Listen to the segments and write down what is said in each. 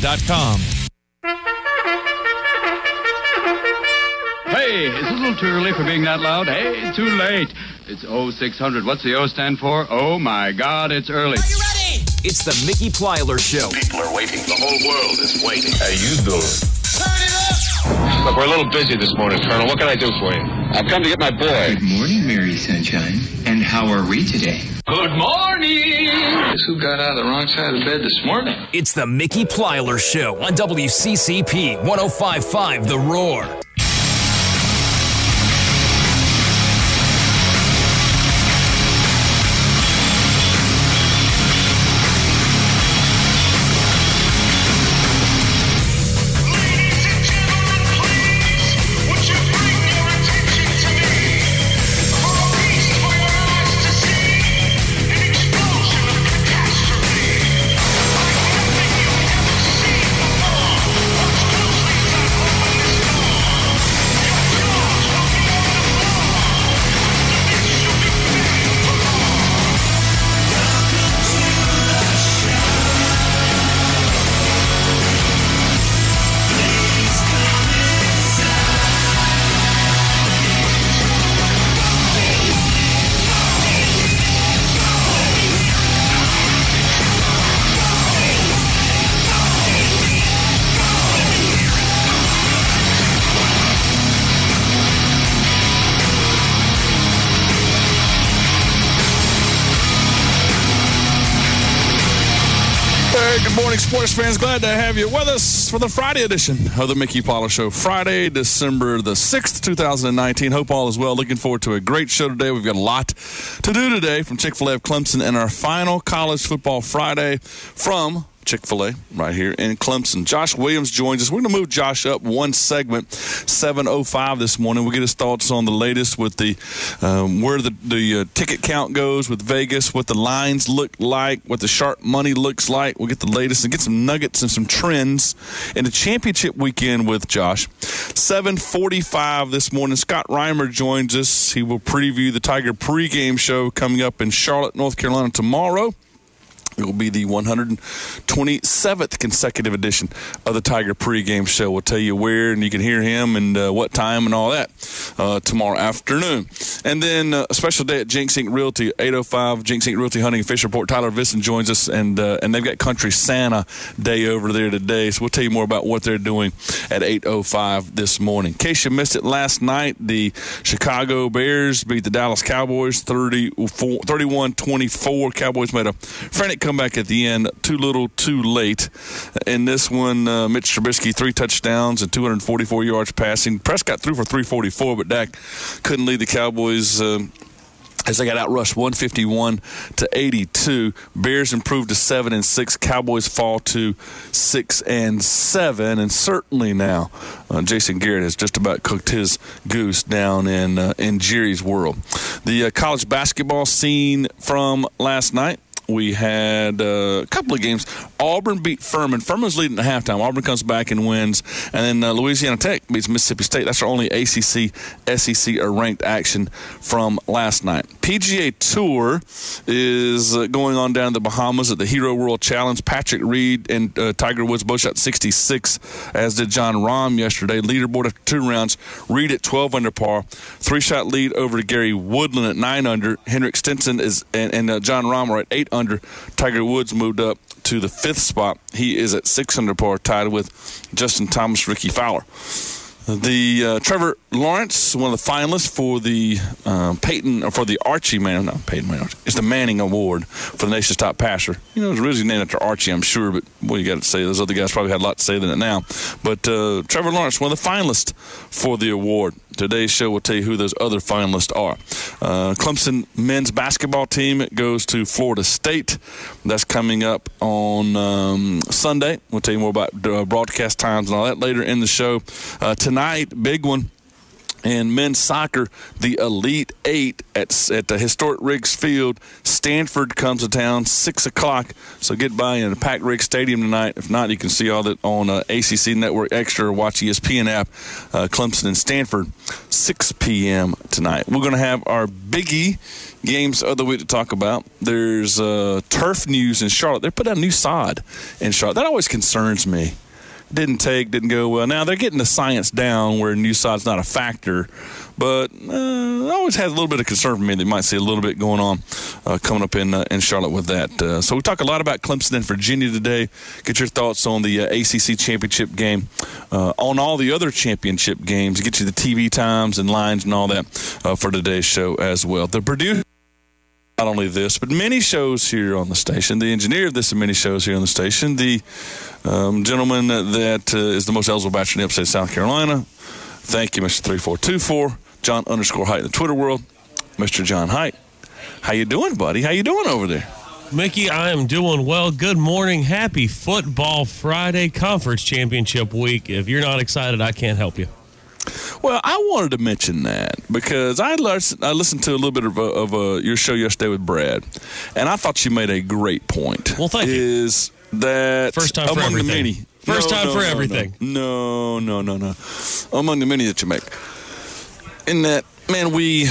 WCCP105.com. Hey, it's a little too early for being that loud. Hey, too late. It's 0600. What's the O stand for? Oh, my God, it's early. Are you ready? It's the Mickey Plyler Show. People are waiting. The whole world is waiting. How you doing? Turn it up! Look, we're a little busy this morning, Colonel. What can I do for you? I've come to get my boy. Good morning, Mary Sunshine. And how are we today? Good morning! Guess who got out of the wrong side of the bed this morning? It's the Mickey Plyler Show on WCCP 105.5 The Roar. Good morning, sports fans. Glad to have you with us for the Friday edition of the Mickey Plyler Show. Friday, December the 6th, 2019. Hope all is well. Looking forward to a great show today. We've got a lot to do today from Chick-fil-A of Clemson and our final College Football Friday from Chick-fil-A right here in Clemson. Josh Williams joins us. We're going to move Josh up one segment, 7:05 this morning. We'll get his thoughts on the latest with the where the ticket count goes with Vegas, what the lines look like, what the sharp money looks like. We'll get the latest and get some nuggets and some trends in the championship weekend with Josh. 7:45 this morning. Scott Reimer joins us. He will preview the Tiger pregame show coming up in Charlotte, North Carolina tomorrow. It will be the 127th consecutive edition of the Tiger pregame show. We'll tell you where, and you can hear him and what time and all that tomorrow afternoon. And then a special day at Jinx Inc. Realty, 8:05, Jinx Inc. Realty Hunting and Fish Report. Tyler Visson joins us, and they've got Country Santa Day over there today. So we'll tell you more about what they're doing at 8:05 this morning. In case you missed it last night, the Chicago Bears beat the Dallas Cowboys 31-24. Cowboys made a frantic comeback at the end, too little, too late. In this one, Mitch Trubisky, 3 touchdowns and 244 yards passing. Prescott threw for 344, but Dak couldn't lead the Cowboys as they got outrushed 151-82. Bears improved to 7-6. Cowboys fall to 6-7. And certainly now, Jason Garrett has just about cooked his goose down in Jerry's world. The college basketball scene from last night. We had a couple of games. Auburn beat Furman. Furman's leading at halftime. Auburn comes back and wins. And then Louisiana Tech beats Mississippi State. That's our only ACC, SEC, or ranked action from last night. PGA Tour is going on down in the Bahamas at the Hero World Challenge. Patrick Reed and Tiger Woods both shot 66, as did John Rahm yesterday. Leaderboard after 2 rounds. Reed at 12 under par. 3-shot lead over to Gary Woodland at 9 under. Henrik Stenson and John Rahm are at 8 under. Tiger Woods moved up to the 5th spot. He is at 6 under par, tied with Justin Thomas, Ricky Fowler. The Trevor Lawrence, one of the finalists for the Archie Manning. Not Peyton Manning. It's the Manning Award for the nation's top passer. You know, it was originally named after Archie, I'm sure, but boy, you got to say those other guys probably had a lot to say than it now. But Trevor Lawrence, one of the finalists for the award. Today's show will tell you who those other finalists are. Clemson men's basketball team goes to Florida State. That's coming up on Sunday. We'll tell you more about broadcast times and all that later in the show. Tonight, big one. And men's soccer, the Elite Eight at the historic Riggs Field. Stanford comes to town, 6 o'clock. So get by in the packed Riggs Stadium tonight. If not, you can see all that on ACC Network Extra or watch ESPN app. Clemson and Stanford, 6 p.m. tonight. We're going to have our biggie games of the week to talk about. There's turf news in Charlotte. They put out a new sod in Charlotte. That always concerns me. Didn't go well. Now, they're getting the science down where new sod's not a factor, but it always has a little bit of concern for me that you might see a little bit going on coming up in Charlotte with that. So we talk a lot about Clemson and Virginia today. Get your thoughts on the ACC championship game, on all the other championship games, get you the TV times and lines and all that for today's show as well. The Purdue, not only this, but many shows here on the station. The engineer of this and many shows here on the station, the gentleman that is the most eligible bachelor in the upstate of South Carolina. Thank you, Mr. 3424, John_Height in the Twitter world. Mr. John Height, how you doing, buddy? How you doing over there? Mickey, I am doing well. Good morning. Happy Football Friday, Conference Championship Week. If you're not excited, I can't help you. Well, I wanted to mention that because I listened to a little bit of your show yesterday with Brad, and I thought you made a great point. Well, thank you. Is that first time for everything? First time for everything. No. Among the many that you make. In that, man, we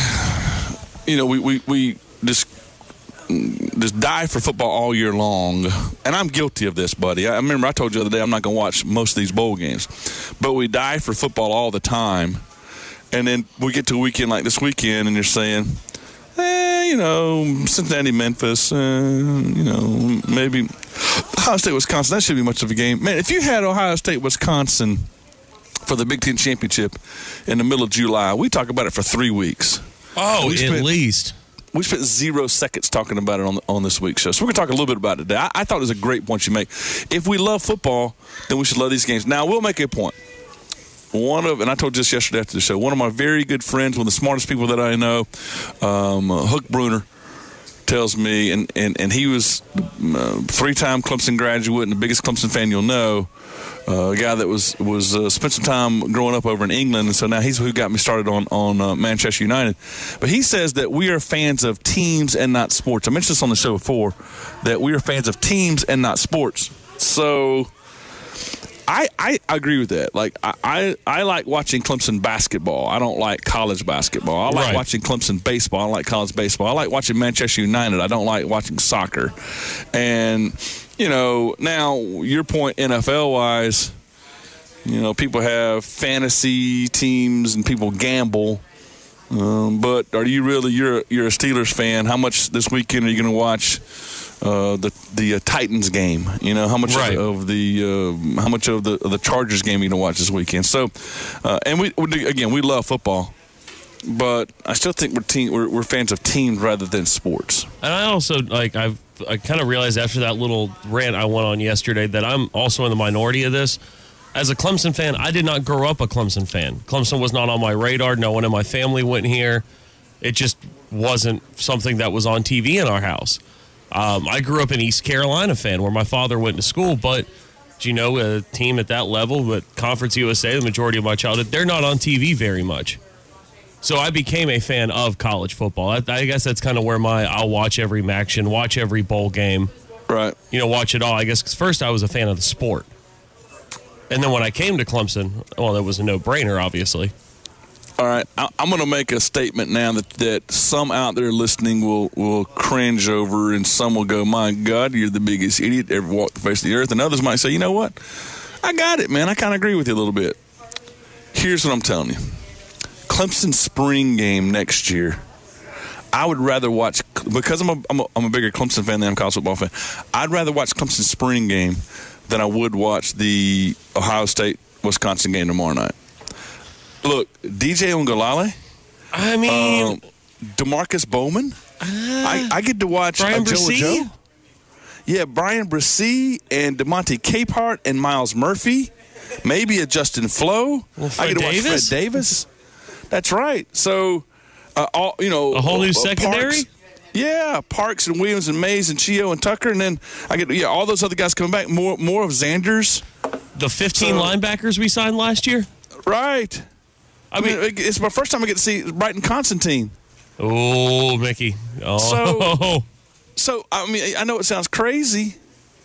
just die for football all year long, and I'm guilty of this, buddy. I remember I told you the other day I'm not going to watch most of these bowl games, but we die for football all the time, and then we get to a weekend like this weekend, and you're saying, Cincinnati, Memphis, maybe Ohio State, Wisconsin, that shouldn't be much of a game. Man, if you had Ohio State, Wisconsin for the Big Ten Championship in the middle of July, we talk about it for 3 weeks. Oh, at least. We spent 0 seconds talking about it on this week's show. So we're going to talk a little bit about it today. I thought it was a great point you make. If we love football, then we should love these games. Now, we'll make a point. And I told you this yesterday after the show, one of my very good friends, one of the smartest people that I know, Hook Bruner, tells me, and he was a 3-time Clemson graduate and the biggest Clemson fan you'll know, a guy that was spent some time growing up over in England, and so now he's who got me started on Manchester United. But he says that we are fans of teams and not sports. I mentioned this on the show before, that we are fans of teams and not sports. So I agree with that. Like I like watching Clemson basketball. I don't like college basketball. I like watching Clemson baseball. I don't like college baseball. I like watching Manchester United. I don't like watching soccer. And now your point NFL-wise, people have fantasy teams and people gamble. But are you really? You're a Steelers fan. How much this weekend are you going to watch the Titans game? How much of the Chargers game are you going to watch this weekend? So, and we love football. But I still think we're fans of teams rather than sports. And I also I kind of realized after that little rant I went on yesterday that I'm also in the minority of this. As a Clemson fan, I did not grow up a Clemson fan. Clemson was not on my radar. No one in my family went here. It just wasn't something that was on TV in our house. I grew up an East Carolina fan where my father went to school, but a team at that level, but Conference USA, the majority of my childhood, they're not on TV very much. So I became a fan of college football. I guess that's kind of where I'll watch every action, watch every bowl game. Right. Watch it all, I guess, because first I was a fan of the sport. And then when I came to Clemson, well, that was a no-brainer, obviously. All right. I'm going to make a statement now that some out there listening will cringe over, and some will go, my God, you're the biggest idiot ever walked the face of the earth. And others might say, you know what? I got it, man. I kind of agree with you a little bit. Here's what I'm telling you. Clemson spring game next year, I would rather watch, because I'm a bigger Clemson fan than I'm a college football fan, I'd rather watch Clemson spring game than I would watch the Ohio State-Wisconsin game tomorrow night. Look, DJ Uiagalelei. I mean, DeMarcus Bowman. I get to watch Brian Bresee. Yeah, Brian Bresee and DeMonte Capehart and Miles Murphy. Maybe a Justin Flo. I get to watch Fred Davis. That's right. So, a whole new secondary. Parks and Williams and Mays and Chio and Tucker, and then I get all those other guys coming back. More of Xanders. The 15 linebackers we signed last year. Right. I mean, it's my first time I get to see Brighton Constantine. Oh, Mickey. Oh. So, I mean, I know it sounds crazy.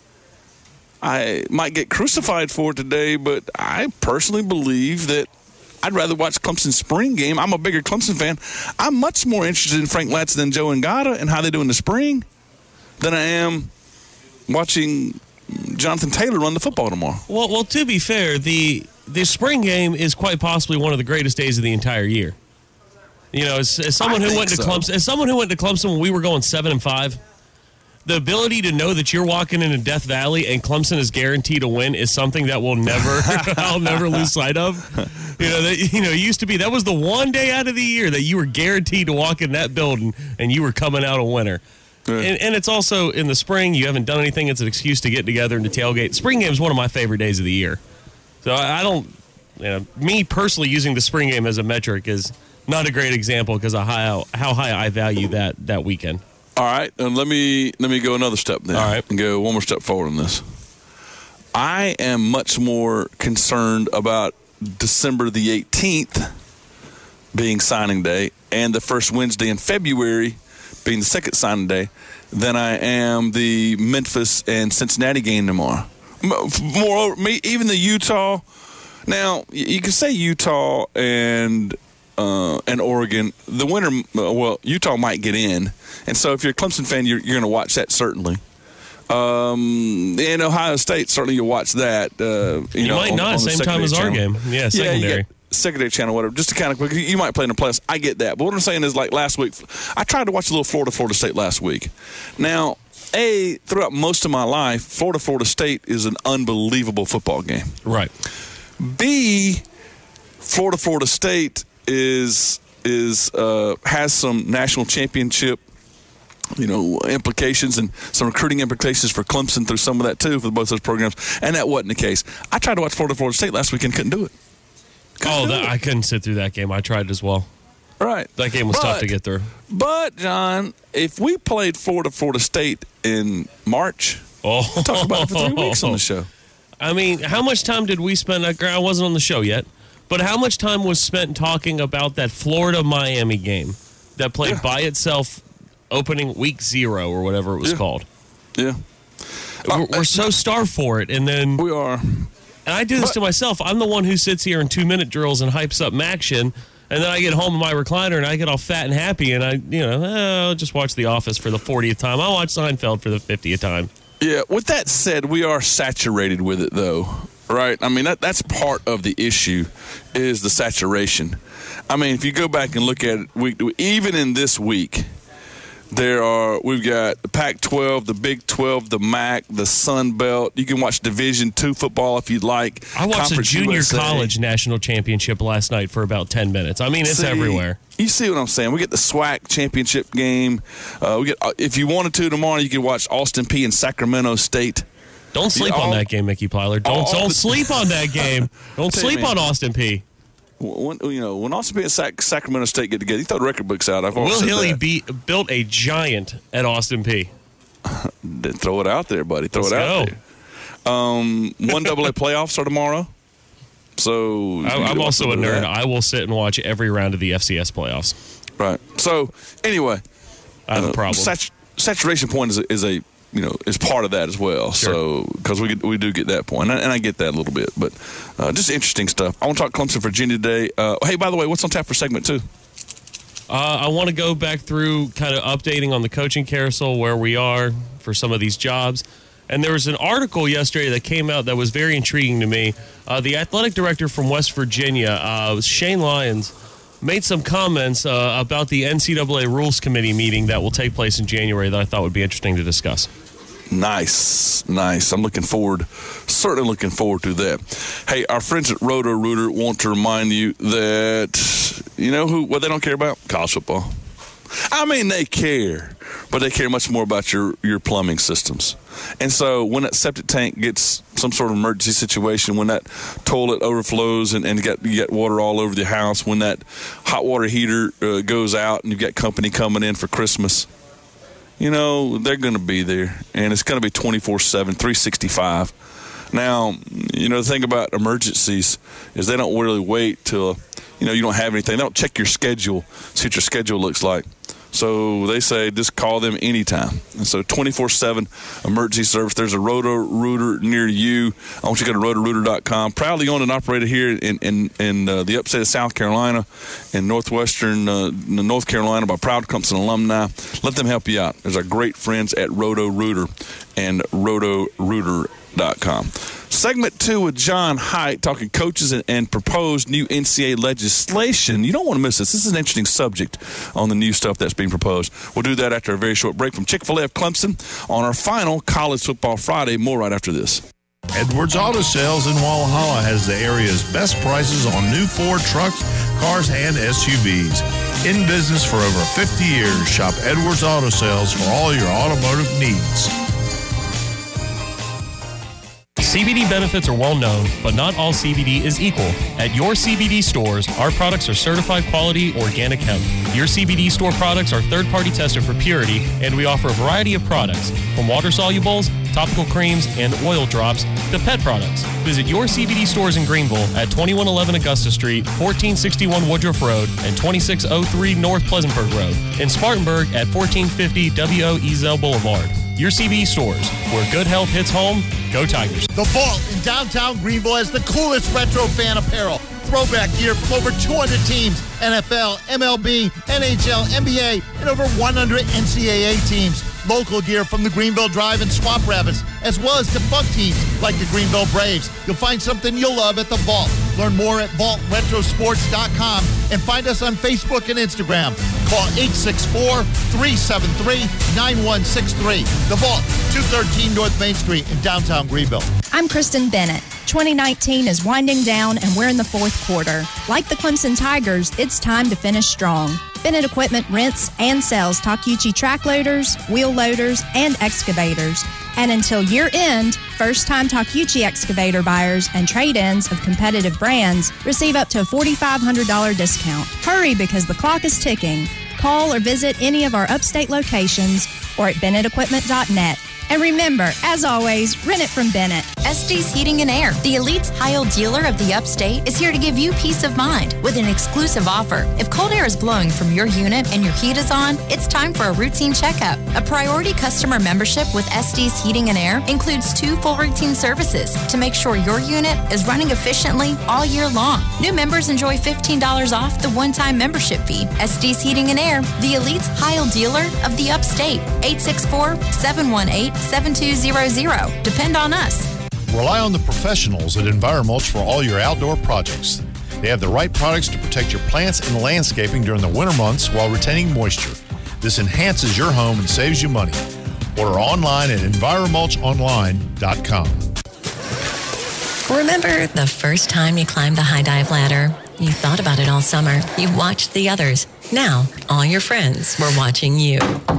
I might get crucified for it today, but I personally believe that I'd rather watch Clemson's spring game. I'm a bigger Clemson fan. I'm much more interested in Frank Latz than Joe Ngata and how they do in the spring than I am watching Jonathan Taylor run the football tomorrow. Well, to be fair, the spring game is quite possibly one of the greatest days of the entire year. You know, as someone who went to Clemson when we were going 7-5, the ability to know that you're walking into Death Valley and Clemson is guaranteed to win is something that I'll never lose sight of. It used to be that was the one day out of the year that you were guaranteed to walk in that building and you were coming out a winner. Yeah. And it's also in the spring. You haven't done anything. It's an excuse to get together and to tailgate. Spring game is one of my favorite days of the year. So I don't, me personally using the spring game as a metric is not a great example because of how high I value that weekend. All right, and let me go another step then. All right. And go one more step forward on this. I am much more concerned about December the 18th being signing day and the first Wednesday in February being the second signing day than I am the Memphis and Cincinnati game tomorrow. Moreover, even the Utah. Now, you can say Utah and Oregon, the winner, Utah might get in. And so if you're a Clemson fan, you're going to watch that certainly. And Ohio State, certainly you'll watch that. You might not, same time as our game. Yeah, secondary. Secondary channel, whatever, just to kind of, you might play in the playoffs. I get that. But what I'm saying is, like last week, I tried to watch a little Florida State last week. Now, throughout most of my life, Florida State is an unbelievable football game. Right. B, Florida State has some national championship, implications and some recruiting implications for Clemson through some of that too for both those programs. And that wasn't the case. I tried to watch Florida State last week and couldn't do it. I couldn't sit through that game. I tried as well. Right. That game was tough to get through. But, John, if we played Florida State in March, we'll talk about it for 3 weeks on the show. I mean, how much time did we spend? I wasn't on the show yet. But how much time was spent talking about that Florida-Miami game that played by itself opening week 0 or whatever it was called? Yeah. We're so starved for it. And then we are. And I do this to myself. I'm the one who sits here in 2-minute drills and hypes up Maction. And then I get home in my recliner and I get all fat and happy. And I'll just watch The Office for the 40th time. I'll watch Seinfeld for the 50th time. Yeah. With that said, we are saturated with it, though. Right? I mean, that's part of the issue is the saturation. I mean, if you go back and look at it, even in this week, we've got the Pac-12, the Big 12, the MAC, the Sun Belt. You can watch Division II football if you'd like. I watched the junior college national championship last night for about 10 minutes. I mean, it's everywhere. You see what I'm saying? We get the SWAC championship game. If you wanted to tomorrow, you could watch Austin Peay and Sacramento State. Don't sleep on that game, Mickey Plyler. Don't sleep on that game. Don't sleep on Austin Peay. When Austin Peay and Sacramento State get together, you throw the record books out. Will Hilly built a giant at Austin Peay. Throw it out there, buddy. Throw it out there. 1AA playoffs are tomorrow. So I'm also a nerd. I will sit and watch every round of the FCS playoffs. Right. So anyway, I have a problem. Saturation point is part of that as well. Sure. So because we do get that point, and I get that a little bit, but just interesting stuff. I want to talk Clemson, Virginia today. Hey, by the way, what's on tap for segment 2? I want to go back through kind of updating on the coaching carousel, where we are for some of these jobs. And there was an article yesterday that came out that was very intriguing to me. The athletic director from West Virginia, Shane Lyons, made some comments about the NCAA Rules Committee meeting that will take place in January that I thought would be interesting to discuss. Nice. I'm certainly looking forward to that. Hey, our friends at Roto-Rooter want to remind you that, what they don't care about? College football. I mean, they care, but they care much more about your plumbing systems. And so when that septic tank gets some sort of emergency situation, when that toilet overflows and you get water all over the house, when that hot water heater goes out and you've got company coming in for Christmas, they're going to be there. And it's going to be 24/7, 365. Now, the thing about emergencies is they don't really wait till you don't have anything. They don't check your schedule, see what your schedule looks like. So they say just call them anytime. And so 24/7 emergency service. There's a Roto-Rooter near you. I want you to go to rotorooter.com. Proudly owned and operated here in the upstate of South Carolina and northwestern North Carolina by proud Clemson alumni. Let them help you out. There's our great friends at Roto-Rooter and rotorooter.com. Segment 2 with John Haidt talking coaches and proposed new NCAA legislation. You don't want to miss this. This is an interesting subject on the new stuff that's being proposed. We'll do that after a very short break from Chick-fil-A of Clemson on our final College Football Friday. More right after this. Edwards Auto Sales in Walhalla has the area's best prices on new Ford trucks, cars, and SUVs. In business for over 50 years, shop Edwards Auto Sales for all your automotive needs. CBD benefits are well known, but not all CBD is equal. At your CBD stores, our products are certified quality organic hemp. Your CBD store products are third-party tested for purity, and we offer a variety of products, from water solubles, topical creams, and oil drops to pet products. Visit your CBD stores in Greenville at 2111 Augusta Street, 1461 Woodruff Road, and 2603 North Pleasantburg Road. In Spartanburg at 1450 W.O. Ezel Boulevard. Your CBD stores, where good health hits home. Go Tigers. The Vault in downtown Greenville has the coolest retro fan apparel. Throwback gear from over 200 teams, NFL, MLB, NHL, NBA, and over 100 NCAA teams. Local gear from the Greenville Drive and Swamp Rabbits, as well as defunct teams like the Greenville Braves. You'll find something you'll love at the Vault. Learn more at vaultretrosports.com and find us on Facebook and Instagram. Call 864-373-9163. The Vault, 213 North Main Street in downtown Greenville. I'm Kristen Bennett. 2019 is winding down and we're in the fourth quarter. Like the Clemson Tigers, it's time to finish strong. Bennett Equipment rents and sells Takeuchi track loaders, wheel loaders, and excavators. And until year end, first-time Takeuchi excavator buyers and trade-ins of competitive brands receive up to a $4,500 discount. Hurry, because the clock is ticking. Call or visit any of our upstate locations or at BennettEquipment.net. And remember, as always, rent it from Bennett. Estes Heating and Air, the elite Heil dealer of the upstate, is here to give you peace of mind with an exclusive offer. If cold air is blowing from your unit and your heat is on, it's time for a routine checkup. A priority customer membership with Estes Heating and Air includes 2 full routine services to make sure your unit is running efficiently all year long. New members enjoy $15 off the one-time membership fee. Estes Heating and Air, the elite Heil dealer of the upstate. 864-718-7200. Depend on us. Rely on the professionals at EnviroMulch for all your outdoor projects. They have the right products to protect your plants and landscaping during the winter months while retaining moisture. This enhances your home and saves you money. Order online at EnviroMulchOnline.com. Remember the first time you climbed the high dive ladder? You thought about it all summer. You watched the others. Now, all your friends were watching you.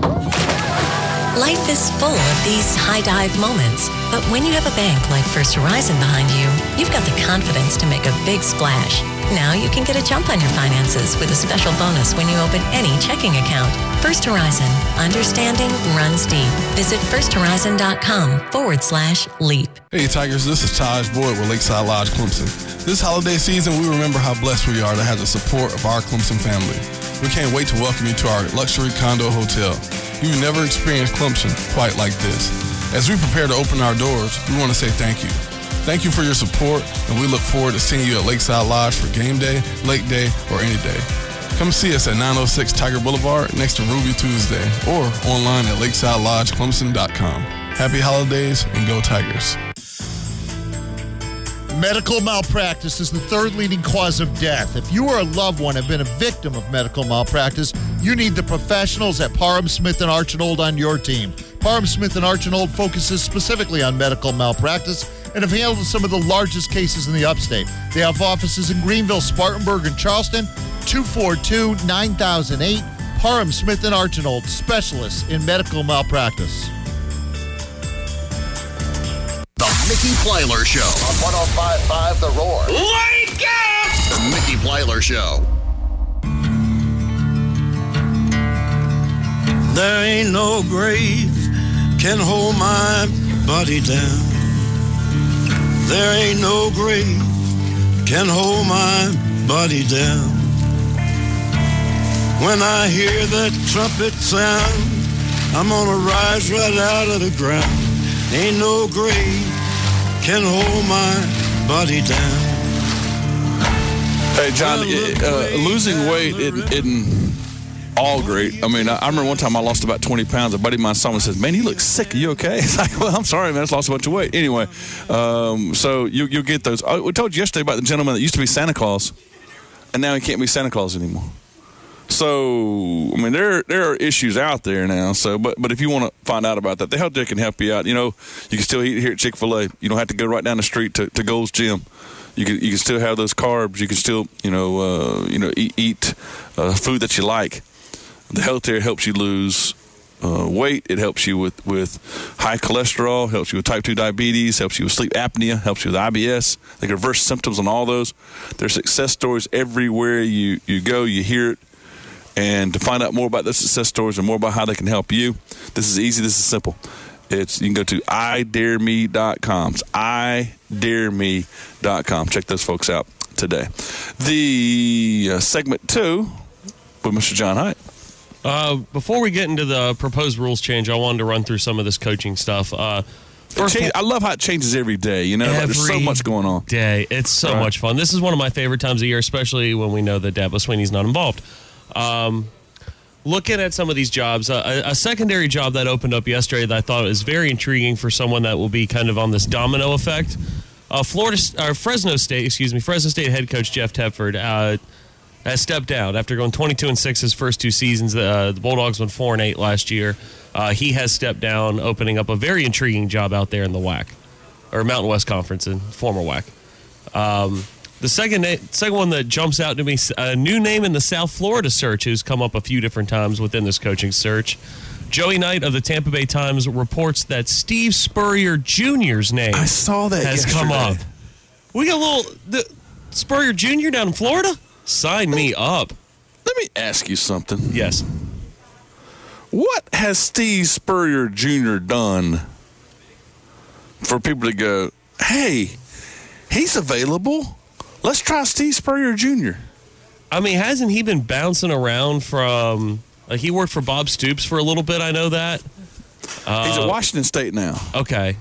Life is full of these high dive moments, but when you have a bank like First Horizon behind you, you've got the confidence to make a big splash. Now you can get a jump on your finances with a special bonus when you open any checking account. First Horizon. Understanding runs deep. Visit firsthorizon.com/leap. Hey Tigers, this is Taj Boyd with Lakeside Lodge Clemson. This holiday season, we remember how blessed we are to have the support of our Clemson family. We can't wait to welcome you to our luxury condo hotel. You've never experienced Clemson quite like this. As we prepare to open our doors, we want to say thank you. Thank you for your support, and we look forward to seeing you at Lakeside Lodge for game day, lake day, or any day. Come see us at 906 Tiger Boulevard next to Ruby Tuesday, or online at lakesidelodgeclemson.com. Happy holidays, and go Tigers. Medical malpractice is the third leading cause of death. If you or a loved one have been a victim of medical malpractice, you need the professionals at Parham Smith & Archinald on your team. Parham Smith & Archinald focuses specifically on medical malpractice and have handled some of the largest cases in the upstate. They have offices in Greenville, Spartanburg, and Charleston. 242-9008. Parham Smith & Archinald, specialists in medical malpractice. The Mickey Plyler Show on 105.5 The Roar. Wake up! The Mickey Plyler Show. There ain't no grave can hold my body down. There ain't no grave can hold my buddy down. When I hear that trumpet sound, I'm gonna rise right out of the ground. Ain't no grave can hold my buddy down. Hey, John, losing weight isn't all great. I mean, I remember one time I lost about 20 pounds. A buddy of mine saw me and says, "Man, you look sick. Are you okay?" It's like, well, I'm sorry, man. I just lost a bunch of weight. Anyway, so you'll get those. We told you yesterday about the gentleman that used to be Santa Claus, and now he can't be Santa Claus anymore. So, I mean, there are issues out there now. So, but if you want to find out about that, the Health Deck can help you out. You know, you can still eat here at Chick-fil-A. You don't have to go right down the street to Gold's Gym. You can still have those carbs. You can still eat food that you like. The Health Deck helps you lose weight. It helps you with high cholesterol. Helps you with type 2 diabetes. Helps you with sleep apnea. Helps you with IBS. They can reverse symptoms on all those. There's success stories everywhere you go. You hear it. And to find out more about the success stories and more about how they can help you, this is easy. This is simple. You can go to idareme.com. It's idareme.com. Check those folks out today. The segment 2 with Mr. John Height. Before we get into the proposed rules change, I wanted to run through some of this coaching stuff. I love how it changes every day. You know, there's so much going on. Day. It's so much fun. This is one of my favorite times of year, especially when we know that Dabo Swinney's not involved. Looking at some of these jobs, a secondary job that opened up yesterday that I thought was very intriguing for someone that will be kind of on this domino effect. Fresno State head coach Jeff Tedford has stepped down after going 22-6 his first 2 seasons. The Bulldogs went 4-8 last year. He has stepped down, opening up a very intriguing job out there in the WAC, or Mountain West Conference, and former WAC. The second one that jumps out to me, a new name in the South Florida search who's come up a few different times within this coaching search. Joey Knight of the Tampa Bay Times reports that Steve Spurrier Jr.'s name has come up. We got a little Spurrier Jr. down in Florida? Sign me up. Let me ask you something. Yes. What has Steve Spurrier Jr. done for people to go, hey, he's available? Let's try Steve Spurrier Jr. I mean, hasn't he been bouncing around from he worked for Bob Stoops for a little bit, I know that. He's at Washington State now. Okay.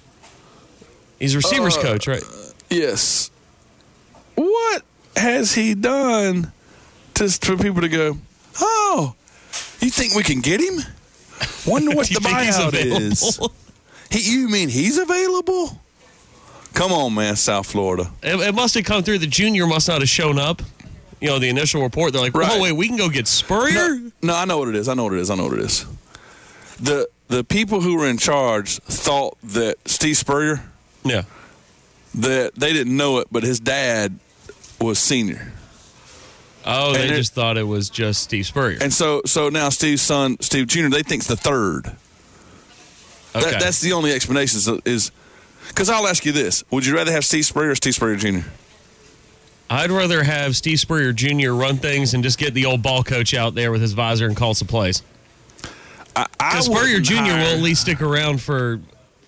He's a receivers coach, right? Yes. What has he done for people to go, oh, you think we can get him? Wonder what the buyout is. You mean he's available? Come on, man, South Florida. It must have come through. The junior must not have shown up. You know, the initial report, they're like, oh, wait, we can go get Spurrier? No, I know what it is. The people who were in charge thought that Steve Spurrier, that they didn't know it, but his dad was senior. Oh, they just thought it was just Steve Spurrier. And so now Steve's son, Steve Jr., they think it's the third. Okay. That's the only explanation is because I'll ask you this. Would you rather have Steve Spurrier or Steve Spurrier Jr.? I'd rather have Steve Spurrier Jr. run things and just get the old ball coach out there with his visor and call some plays. Because Spurrier Jr. will at least stick around for,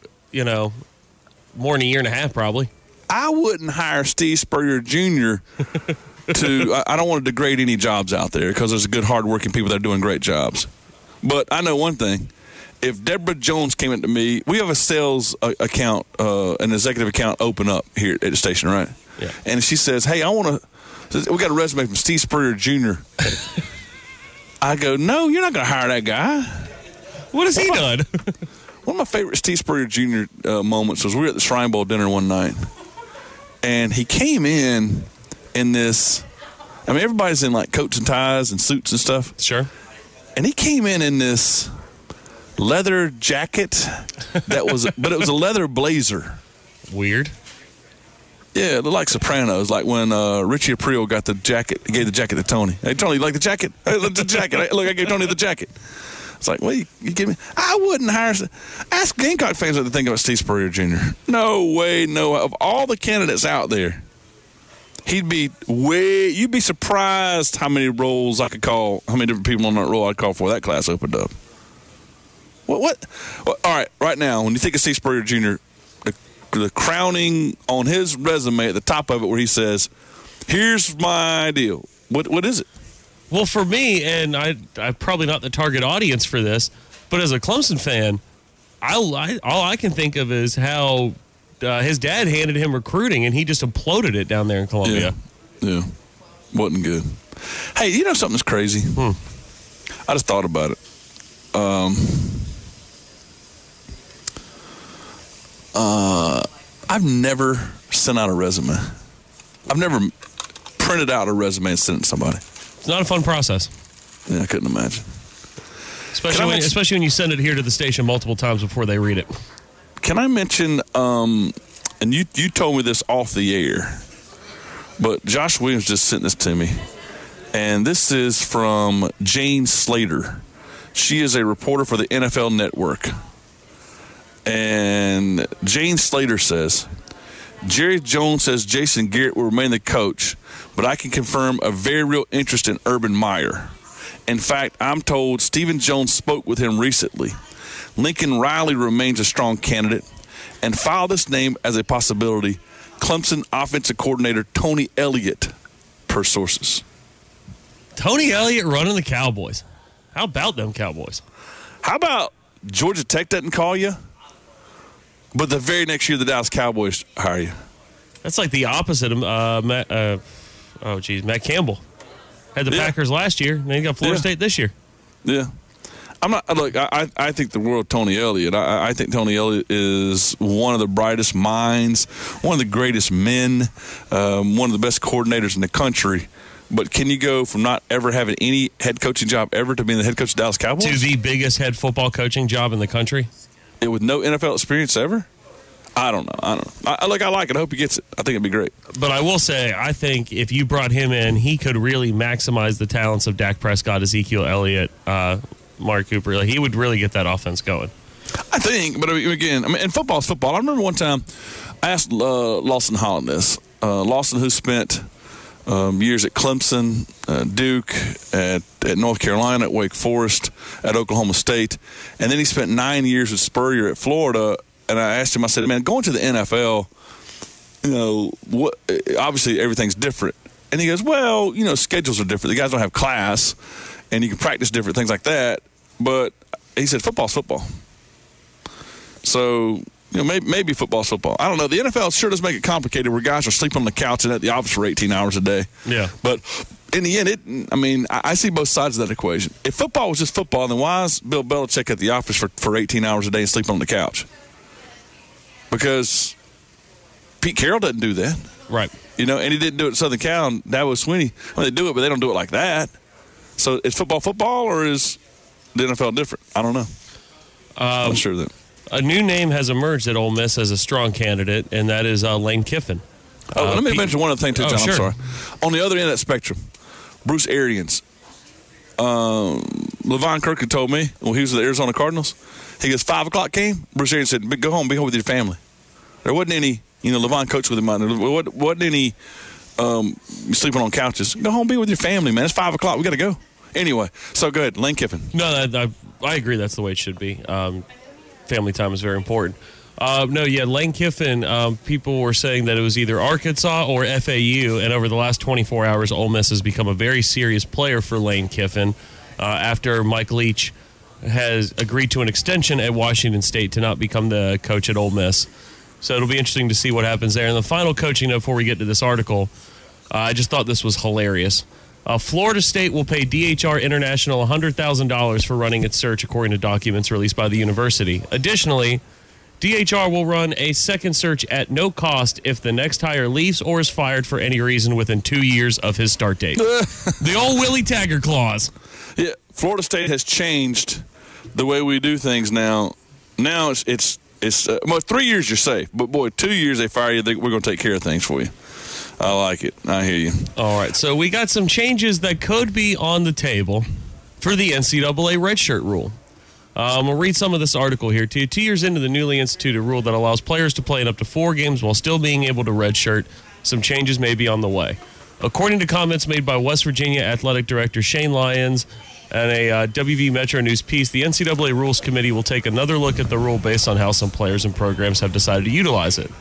more than a year and a half probably. I wouldn't hire Steve Spurrier Jr. I don't want to degrade any jobs out there because there's good, hardworking people that are doing great jobs. But I know one thing. If Deborah Jones came into me, we have a sales account, an executive account open up here at the station, right? Yeah. And she says, hey, we got a resume from Steve Spurrier Jr. I go, no, you're not going to hire that guy. What has he done? One of my favorite Steve Spurrier Jr. Moments was we were at the Shrine Bowl dinner one night. And he came in this, everybody's in like coats and ties and suits and stuff. Sure. And he came in this leather jacket but it was a leather blazer. Weird. Yeah, it looked like Sopranos, like when Richie Aprile got the jacket, he gave the jacket to Tony. Hey, Tony, you like the jacket? Hey, look, the jacket. Hey, look, I gave Tony the jacket. It's like, well, you give me. I wouldn't hire. Ask Gamecock fans what they think about Steve Spurrier Jr. No way, no. Of all the candidates out there, you'd be surprised how many roles I could call, how many different people on that role I'd call for that class opened up. What? All right, right now, when you think of Steve Spurrier Jr., the crowning on his resume at the top of it where he says Here's my deal. What is it? Well, for me, and I'm probably not the target audience for this, but as a Clemson fan, all I can think of is how his dad handed him recruiting, and he just imploded it down there in Columbia. Yeah. Wasn't good. Hey, you know something's crazy? I just thought about it. I've never sent out a resume. I've never printed out a resume and sent it to somebody. It's not a fun process. Yeah, I couldn't imagine. Especially when you send it here to the station multiple times before they read it. Can I mention, and you told me this off the air, but Josh Williams just sent this to me. And this is from Jane Slater. She is a reporter for the NFL Network. And Jane Slater says, Jerry Jones says Jason Garrett will remain the coach, but I can confirm a very real interest in Urban Meyer. In fact, I'm told Stephen Jones spoke with him recently. Lincoln Riley remains a strong candidate, and file this name as a possibility. Clemson offensive coordinator Tony Elliott, per sources. Tony Elliott running the Cowboys. How about them Cowboys? How about Georgia Tech doesn't call you, but the very next year the Dallas Cowboys hire you? That's like the opposite of Matt Campbell. Had the Packers last year, and then he got Florida State this year. Yeah. I think the world of Tony Elliott. I think Tony Elliott is one of the brightest minds, one of the greatest men, one of the best coordinators in the country. But can you go from not ever having any head coaching job ever to being the head coach of Dallas Cowboys? To the biggest head football coaching job in the country? With no NFL experience ever? I don't know. I like it. I hope he gets it. I think it'd be great. But I will say, I think if you brought him in, he could really maximize the talents of Dak Prescott, Ezekiel Elliott, Mark Cooper. Like, he would really get that offense going. I think, but again, and football's football. I remember one time I asked Lawson Holland this. Lawson, who spent years at Clemson, Duke, at North Carolina, at Wake Forest, at Oklahoma State, and then he spent 9 years with Spurrier at Florida. And I asked him, I said, man, going to the NFL, obviously everything's different. And he goes, well, schedules are different. The guys don't have class, and you can practice different things like that. But he said, football's football. So, maybe football's football. I don't know. The NFL sure does make it complicated where guys are sleeping on the couch and at the office for 18 hours a day. Yeah. But in the end, I see both sides of that equation. If football was just football, then why is Bill Belichick at the office for 18 hours a day and sleeping on the couch? Because Pete Carroll doesn't do that. Right. And he didn't do it at Southern Cal and Dabo Swinney. Well, they do it, but they don't do it like that. So is football, or is the NFL different? I don't know. I'm not sure of that. A new name has emerged at Ole Miss as a strong candidate, and that is Lane Kiffin. Let me mention one other thing, too, John. Sure. I'm sorry. On the other end of that spectrum, Bruce Arians. Levon Kirkland told me when he was with the Arizona Cardinals, he goes, 5 o'clock came, Bruce Arians said, go home, be home with your family. There wasn't any, Levon coached with him. There wasn't any sleeping on couches. Go home, be with your family, man. It's 5 o'clock. We got to go. Anyway, so go ahead. Lane Kiffin. No, I agree. That's the way it should be. Family time is very important. Lane Kiffin, people were saying that it was either Arkansas or FAU, and over the last 24 hours, Ole Miss has become a very serious player for Lane Kiffin after Mike Leach has agreed to an extension at Washington State to not become the coach at Ole Miss. So it'll be interesting to see what happens there. And the final coaching note before we get to this article, I just thought this was hilarious. Florida State will pay DHR International $100,000 for running its search, according to documents released by the university. Additionally, DHR will run a second search at no cost if the next hire leaves or is fired for any reason within 2 years of his start date. The old Willie Taggart clause. Yeah, Florida State has changed the way we do things now. Now it's 3 years you're safe, but boy, 2 years they fire you, we're going to take care of things for you. I like it. I hear you. All right, so we got some changes that could be on the table for the NCAA redshirt rule. We'll read some of this article here, too. 2 years into the newly instituted rule that allows players to play in up to 4 games while still being able to redshirt, some changes may be on the way. According to comments made by West Virginia Athletic Director Shane Lyons and a WV Metro News piece, the NCAA Rules Committee will take another look at the rule based on how some players and programs have decided to utilize it.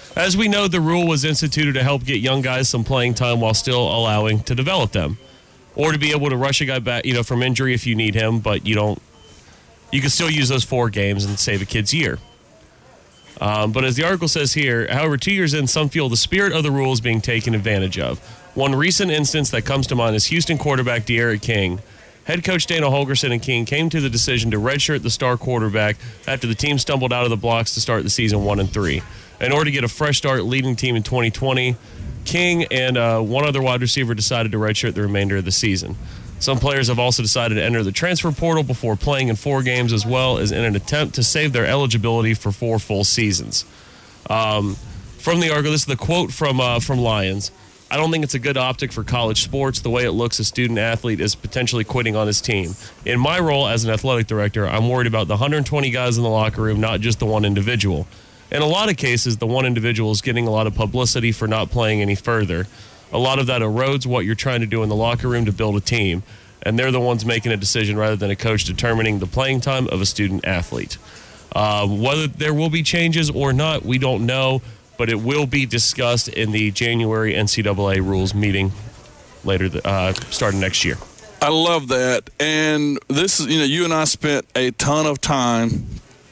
As we know, the rule was instituted to help get young guys some playing time while still allowing to develop them, or to be able to rush a guy back, from injury if you need him, but you can still use those 4 games and save a kid's year. But as the article says here, however, 2 years in, some feel the spirit of the rule is being taken advantage of. One recent instance that comes to mind is Houston quarterback D'Eriq King. Head coach Dana Holgorsen and King came to the decision to redshirt the star quarterback after the team stumbled out of the blocks to start the season 1-3. In order to get a fresh start leading the team in 2020, King and one other wide receiver decided to redshirt the remainder of the season. Some players have also decided to enter the transfer portal before playing in 4 games, as well as in an attempt to save their eligibility for 4 full seasons. From the article, this is the quote from Lions. I don't think it's a good optic for college sports. The way it looks, a student athlete is potentially quitting on his team. In my role as an athletic director, I'm worried about the 120 guys in the locker room, not just the one individual. In a lot of cases, the one individual is getting a lot of publicity for not playing any further. A lot of that erodes what you're trying to do in the locker room to build a team, and they're the ones making a decision rather than a coach determining the playing time of a student athlete. Whether there will be changes or not, we don't know, but it will be discussed in the January NCAA rules meeting later, starting next year. I love that. And this is, you and I spent a ton of time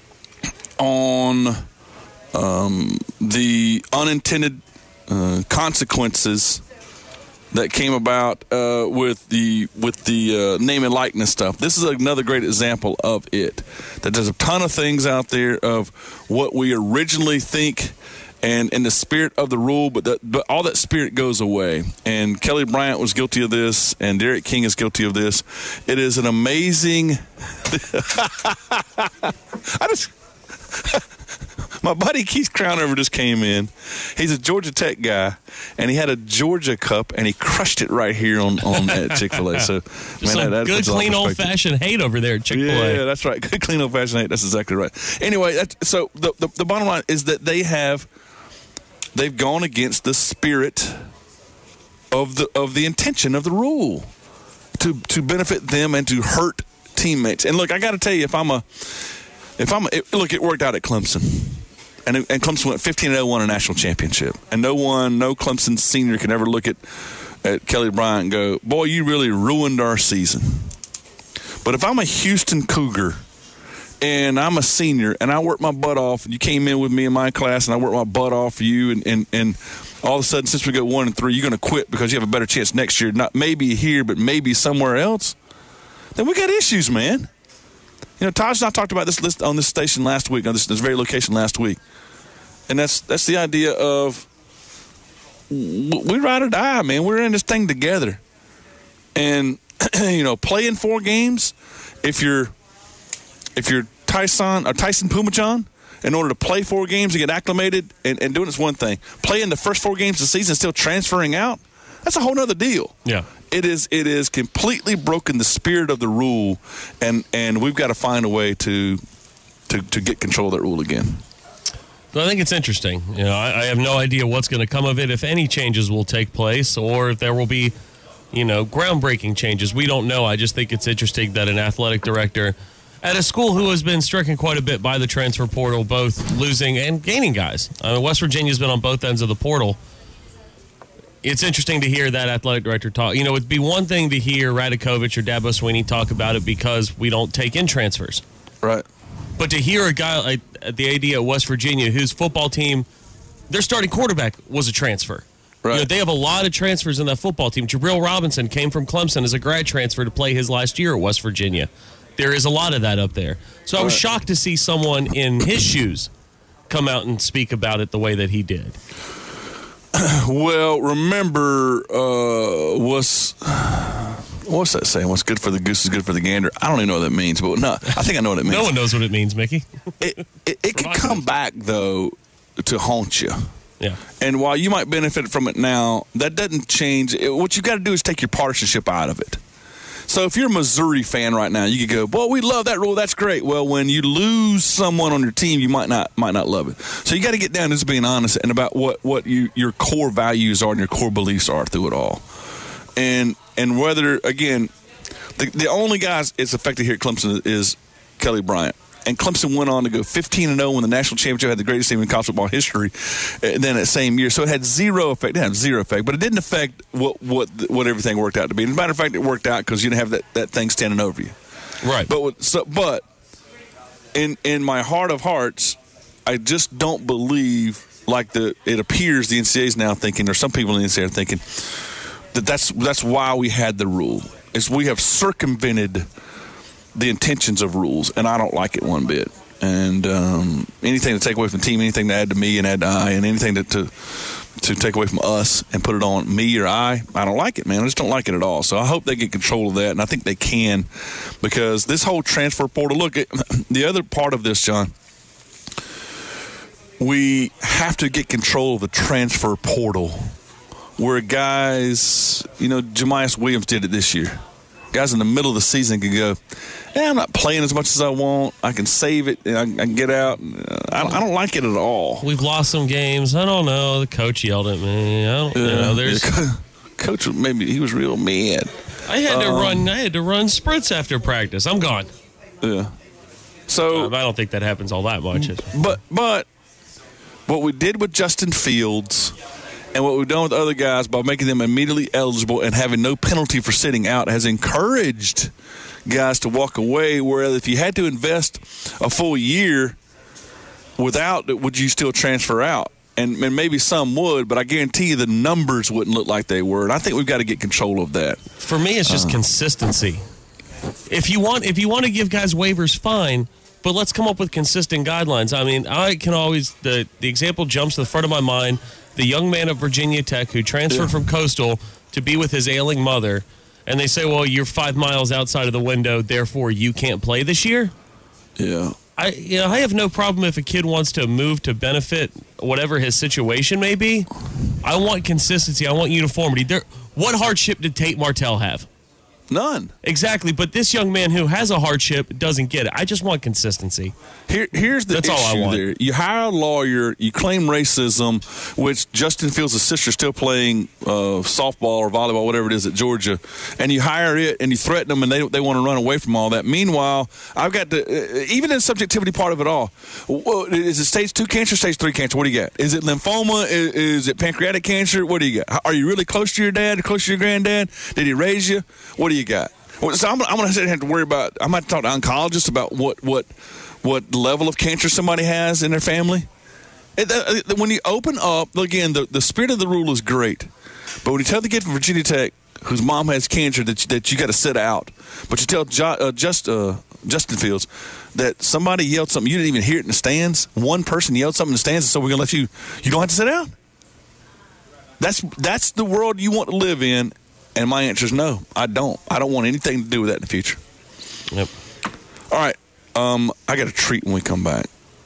on the unintended consequences that came about with the name and likeness stuff. This is another great example of it. That there's a ton of things out there of what we originally think and in the spirit of the rule, but all that spirit goes away. And Kelly Bryant was guilty of this, and D'Eriq King is guilty of this. It is an amazing. My buddy Keith Crownover just came in. He's a Georgia Tech guy, and he had a Georgia cup, and he crushed it right here on at Chick-fil-A. So, just man, that good, clean, old-fashioned hate over there at Chick-fil-A. Yeah, that's right. Good, clean, old-fashioned hate. That's exactly right. Anyway, so the bottom line is that they've gone against the spirit of the intention of the rule to benefit them and to hurt teammates. And look, I got to tell you, look, it worked out at Clemson. And Clemson went 15-0, won a national championship. And no Clemson senior can ever look at Kelly Bryant and go, boy, you really ruined our season. But if I'm a Houston Cougar and I'm a senior and I worked my butt off, and you came in with me in my class and I worked my butt off for you, and all of a sudden, since we go 1-3, you're going to quit because you have a better chance next year, not maybe here, but maybe somewhere else, then we got issues, man. Taj and I talked about this on this station last week, on this very location last week. And that's the idea of we ride or die, man. We're in this thing together. And, playing 4 games, if you're Tyson Pumachan, in order to play 4 games and get acclimated and doing this one thing. Playing the first 4 games of the season and still transferring out, that's a whole nother deal. Yeah. It is completely broken the spirit of the rule, and we've got to find a way to get control of that rule again. So I think it's interesting. I have no idea what's going to come of it, if any changes will take place, or if there will be, groundbreaking changes. We don't know. I just think it's interesting that an athletic director at a school who has been stricken quite a bit by the transfer portal, both losing and gaining guys. West Virginia's been on both ends of the portal. It's interesting to hear that athletic director talk. It'd be one thing to hear Radakovich or Dabo Swinney talk about it because we don't take in transfers. Right. But to hear a guy like the AD at West Virginia, whose football team, their starting quarterback was a transfer. Right. They have a lot of transfers in that football team. Jabril Robinson came from Clemson as a grad transfer to play his last year at West Virginia. There is a lot of that up there. So I was shocked to see someone in his shoes come out and speak about it the way that he did. Well, remember, what's that saying? What's good for the goose is good for the gander. I don't even know what that means, but no, I think I know what it means. No one knows what it means, Mickey. It can come back, though, to haunt you. Yeah. And while you might benefit from it now, that doesn't change. What you got to do is take your partisanship out of it. So if you're a Missouri fan right now, you could go, boy, we love that rule. That's great. Well, when you lose someone on your team, you might not love it. So you got to get down to just being honest and about what your core values are and your core beliefs are through it all. And whether, again, the only guys it's affected here at Clemson is Kelly Bryant. and Clemson went on to go 15-0 when the national championship, had the greatest team in college football history. Then that same year, so it had zero effect. It didn't have zero effect, but it didn't affect what everything worked out to be. As a matter of fact, it worked out because you didn't have that thing standing over you. Right. But in my heart of hearts, I just don't believe, like it appears the NCAA is now thinking, or some people in the NCAA are thinking, that's why we had the rule, is we have circumvented the intentions of rules, and I don't like it one bit. And anything to take away from the team, anything to add to me and add to I, and anything to take away from us and put it on me or I don't like it, man. I just don't like it at all. So I hope they get control of that, and I think they can, because this whole transfer portal, look, the other part of this, John, we have to get control of the transfer portal where guys, Jamias Williams did it this year. Guys in the middle of the season can go, I'm not playing as much as I want. I can save it, and I can get out. I don't like it at all. We've lost some games. I don't know. The coach yelled at me. Coach, maybe he was real mad. I had to run sprints after practice. I'm gone. Yeah. So I don't think that happens all that much. But what we did with Justin Fields and what we've done with other guys by making them immediately eligible and having no penalty for sitting out has encouraged guys to walk away, whereas if you had to invest a full year without it, would you still transfer out? And maybe some would, but I guarantee you the numbers wouldn't look like they were. And I think we've got to get control of that. For me, it's just consistency. If you want to give guys waivers, fine, but let's come up with consistent guidelines. I mean, I can always the example jumps to the front of my mind. The young man at Virginia Tech who transferred from Coastal to be with his ailing mother, and they say, well, you're 5 miles outside of the window, therefore you can't play this year? Yeah. I have no problem if a kid wants to move to benefit whatever his situation may be. I want consistency. I want uniformity. What hardship did Tate Martell have? None. Exactly, but this young man who has a hardship doesn't get it. I just want consistency. Here's the That's issue all I want. there. You hire a lawyer, you claim racism, which Justin Fields' sister is still playing softball or volleyball, whatever it is at Georgia, and you hire it and you threaten them and they want to run away from all that. Meanwhile, I've got even in the subjectivity part of it all, is it stage 2 cancer, stage 3 cancer? What do you got? Is it lymphoma? Is it pancreatic cancer? What do you got? Are you really close to your dad, close to your granddad? Did he raise you? What do you got? So I'm going to have to worry about. I might talk to oncologists about what level of cancer somebody has in their family. When you open up, again, the spirit of the rule is great, but when you tell the kid from Virginia Tech whose mom has cancer that you got to sit out, but you tell Justin Fields that somebody yelled something, you didn't even hear it in the stands. One person yelled something in the stands, and so we're going to let you don't have to sit out. That's the world you want to live in. And my answer is no, I don't. I don't want anything to do with that in the future. Yep. All right. I got a treat when we come back.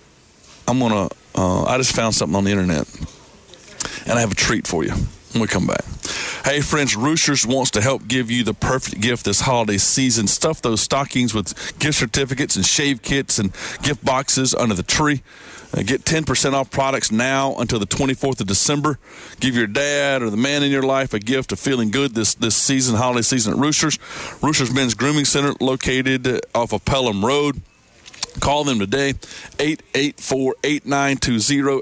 I just found something on the internet, and I have a treat for you when we come back. Hey, friends, Roosters wants to help give you the perfect gift this holiday season. Stuff those stockings with gift certificates and shave kits and gift boxes under the tree. Get 10% off products now until the 24th of December. Give your dad or the man in your life a gift of feeling good this season, holiday season at Roosters. Roosters Men's Grooming Center located off of Pelham Road. Call them today, 884-8920,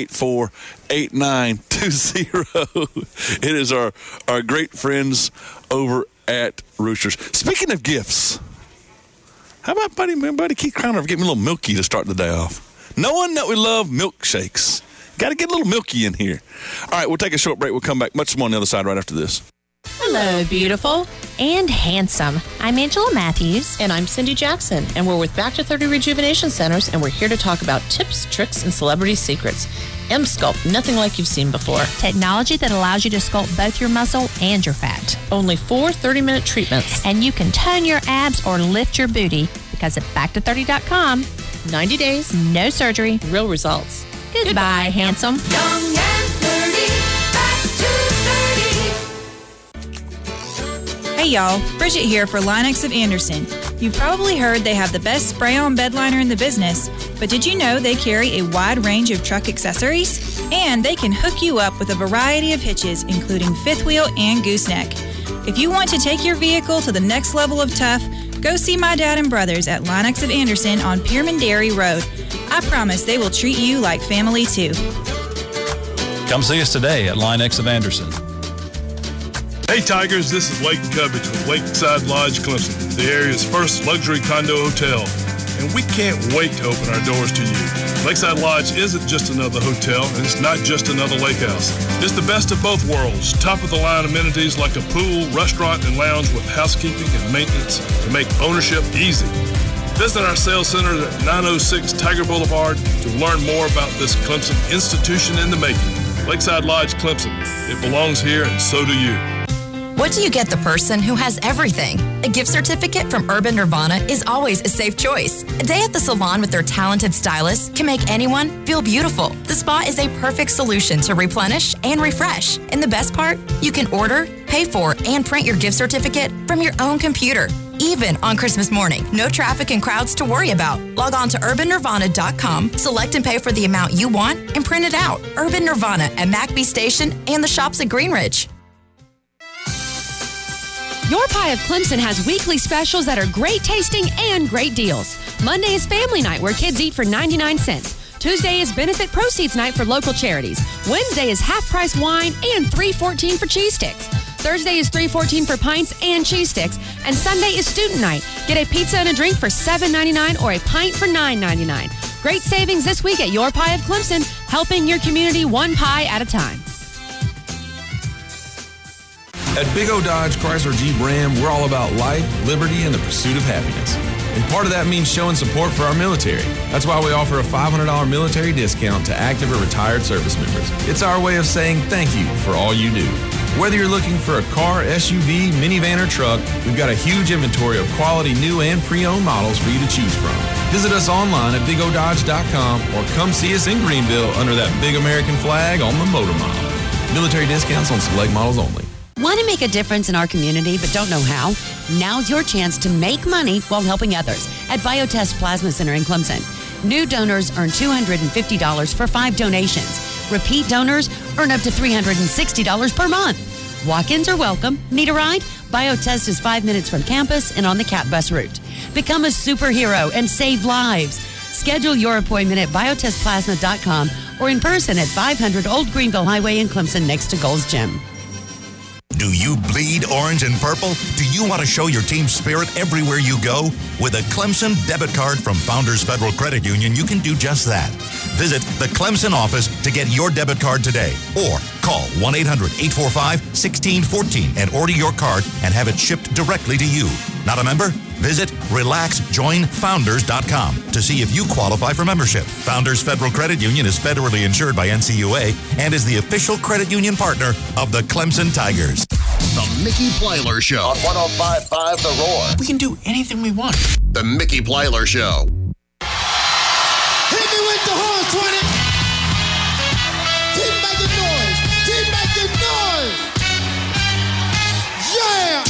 884-8920. It is our great friends over at Roosters. Speaking of gifts, how about buddy Keith Crowner getting me a little milky to start the day off? Knowing that we love milkshakes. Got to get a little milky in here. All right, we'll take a short break. We'll come back much more on the other side right after this. Hello, beautiful and handsome. I'm Angela Matthews. And I'm Cindy Jackson. And we're with Back to 30 Rejuvenation Centers, and we're here to talk about tips, tricks, and celebrity secrets. M-Sculpt, nothing like you've seen before. Technology that allows you to sculpt both your muscle and your fat. Only 4 30-minute treatments. And you can tone your abs or lift your booty because at Back230.com, 90 days, no surgery, real results. Goodbye, handsome. Young and 30, Back to 30. Hey y'all, Bridget here for Linex of Anderson. You've probably heard they have the best spray-on bed liner in the business, but did you know they carry a wide range of truck accessories? And they can hook you up with a variety of hitches, including fifth wheel and gooseneck. If you want to take your vehicle to the next level of tough, Go see my dad and brothers at Linex of Anderson on Pierman Dairy Road. I promise they will treat you like family too. Come see us today at Linex of Anderson. Hey Tigers, this is Lake Cubbage with Lakeside Lodge Clemson, the area's first luxury condo hotel. And we can't wait to open our doors to you. Lakeside Lodge isn't just another hotel, and it's not just another lake house. It's the best of both worlds. Top-of-the-line amenities like a pool, restaurant, and lounge with housekeeping and maintenance to make ownership easy. Visit our sales center at 906 Tiger Boulevard to learn more about this Clemson institution in the making. Lakeside Lodge Clemson. It belongs here, and so do you. What do you get the person who has everything? A gift certificate from Urban Nirvana is always a safe choice. A day at the salon with their talented stylists can make anyone feel beautiful. The spa is a perfect solution to replenish and refresh. And the best part? You can order, pay for, and print your gift certificate from your own computer, even on Christmas morning. No traffic and crowds to worry about. Log on to urbannirvana.com, select and pay for the amount you want, and print it out. Urban Nirvana at McBee Station and the shops at Greenridge. Your Pie of Clemson has weekly specials that are great tasting and great deals. Monday is family night where kids eat for 99 cents. Tuesday is benefit proceeds night for local charities. Wednesday is half-price wine and $3.14 for cheese sticks. Thursday is $3.14 for pints and cheese sticks. And Sunday is student night. Get a pizza and a drink for $7.99 or a pint for $9.99. Great savings this week at Your Pie of Clemson, helping your community one pie at a time. At Big O Dodge Chrysler Jeep Ram, we're all about life, liberty, and the pursuit of happiness. And part of that means showing support for our military. That's why we offer a $500 military discount to active or retired service members. It's our way of saying thank you for all you do. Whether you're looking for a car, SUV, minivan, or truck, we've got a huge inventory of quality new and pre-owned models for you to choose from. Visit us online at bigododge.com or come see us in Greenville under that big American flag on the Motor Mile. Military discounts on select models only. Want to make a difference in our community but don't know how? Now's your chance to make money while helping others at Biotest Plasma Center in Clemson. New donors earn $250 for 5 donations. Repeat donors earn up to $360 per month. Walk-ins are welcome. Need a ride? Biotest is 5 minutes from campus and on the CAT bus route. Become a superhero and save lives. Schedule your appointment at biotestplasma.com or in person at 500 Old Greenville Highway in Clemson next to Gold's Gym. Do you bleed orange and purple? Do you want to show your team's spirit everywhere you go? With a Clemson debit card from Founders Federal Credit Union, you can do just that. Visit the Clemson office to get your debit card today or call 1-800-845-1614 and order your card and have it shipped directly to you. Not a member? Visit RelaxJoinFounders.com to see if you qualify for membership. Founders Federal Credit Union is federally insured by NCUA and is the official credit union partner of the Clemson Tigers. The Mickey Plyler Show on 105.5 The Roar. We can do anything we want. The Mickey Plyler Show. Hit me with the horn, 20. Keep making noise. Keep making noise. Yeah.